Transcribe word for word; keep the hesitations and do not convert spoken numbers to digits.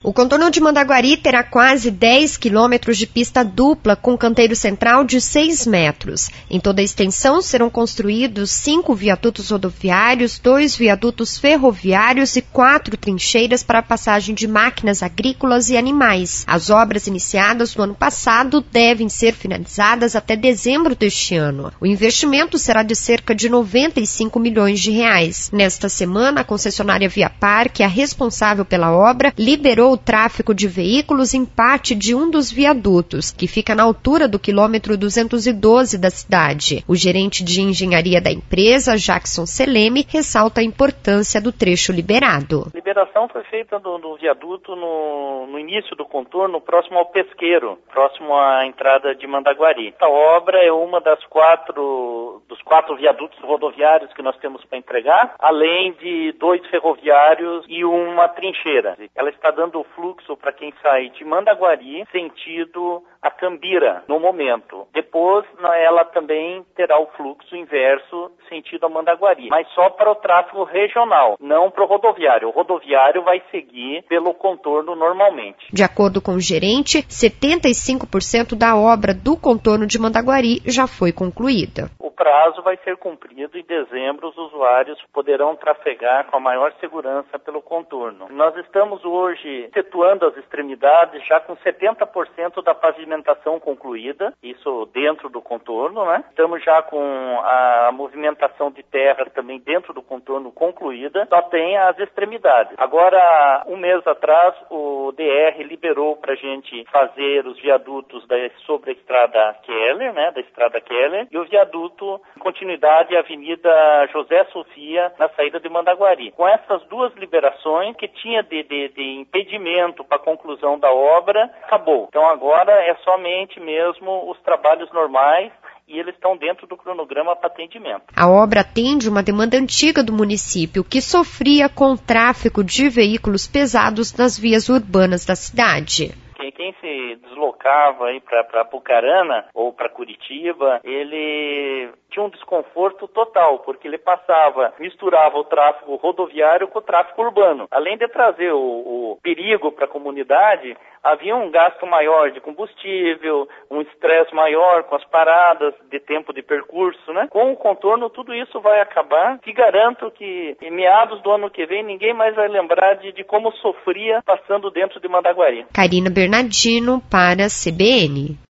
O contorno de Mandaguari terá quase dez quilômetros de pista dupla com canteiro central de seis metros. Em toda a extensão serão construídos cinco viadutos rodoviários, dois viadutos ferroviários e quatro trincheiras para a passagem de máquinas agrícolas e animais. As obras iniciadas no ano passado devem ser finalizadas até dezembro deste ano. O investimento será de cerca de noventa e cinco milhões de reais. Nesta semana, a concessionária Viapar, que é a responsável pela obra, liberou o tráfego de veículos em parte de um dos viadutos, que fica na altura do quilômetro duzentos e doze da cidade. O gerente de engenharia da empresa, Jackson Seleme, ressalta a importância do trecho liberado. A liberação foi feita do, do viaduto no, no início do contorno, próximo ao Pesqueiro, próximo à entrada de Mandaguari. Esta obra é uma das quatro, dos quatro viadutos rodoviários que nós temos para entregar, além de dois ferroviários e uma trincheira. Ela está dando fluxo para quem sai de Mandaguari sentido a Cambira no momento. Depois ela também terá o fluxo inverso sentido a Mandaguari, mas só para o tráfego regional, não para o rodoviário. O rodoviário vai seguir pelo contorno normalmente. De acordo com o gerente, setenta e cinco por cento da obra do contorno de Mandaguari já foi concluída. O prazo vai ser cumprido e em dezembro os usuários poderão trafegar com a maior segurança pelo contorno. Nós estamos hoje efetuando as extremidades já com setenta por cento da pavimentação concluída, isso dentro do contorno, né? Estamos já com a movimentação de terra também dentro do contorno concluída, só tem as extremidades. Agora, um mês atrás, o D R liberou para a gente fazer os viadutos da, sobre a estrada Keller, né? Da estrada Keller, e o viaduto continuidade Avenida José Sofia, na saída de Mandaguari. Com essas duas liberações que tinha de, de, de impedimento para a conclusão da obra, acabou. Então agora é somente mesmo os trabalhos normais e eles estão dentro do cronograma para atendimento. A obra atende uma demanda antiga do município, que sofria com o tráfego de veículos pesados nas vias urbanas da cidade. Quem se deslocava aí para Apucarana ou para Curitiba, ele tinha um desconforto total, porque ele passava, misturava o tráfego rodoviário com o tráfego urbano. Além de trazer o, o perigo para a comunidade, havia um gasto maior de combustível, um estresse maior com as paradas de tempo de percurso, né? Com o contorno, tudo isso vai acabar. Te garanto que em meados do ano que vem, ninguém mais vai lembrar de, de como sofria passando dentro de Mandaguari. Karina Bernardino para a C B N.